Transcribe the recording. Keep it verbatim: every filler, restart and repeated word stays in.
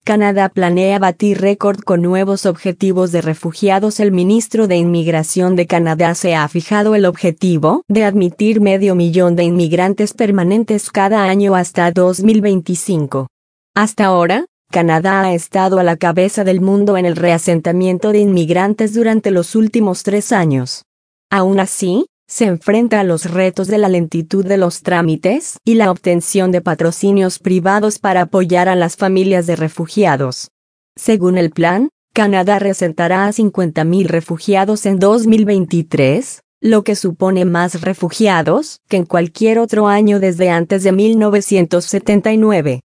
Canadá planea batir récord con nuevos objetivos de refugiados. El ministro de Inmigración de Canadá se ha fijado el objetivo de admitir medio millón de inmigrantes permanentes cada año hasta dos mil veinticinco. Hasta ahora, Canadá ha estado a la cabeza del mundo en el reasentamiento de inmigrantes durante los últimos tres años. Aún así, se enfrenta a los retos de la lentitud de los trámites y la obtención de patrocinios privados para apoyar a las familias de refugiados. Según el plan, Canadá reasentará a cincuenta mil refugiados en dos mil veintitrés, lo que supone más refugiados que en cualquier otro año desde antes de mil novecientos setenta y nueve.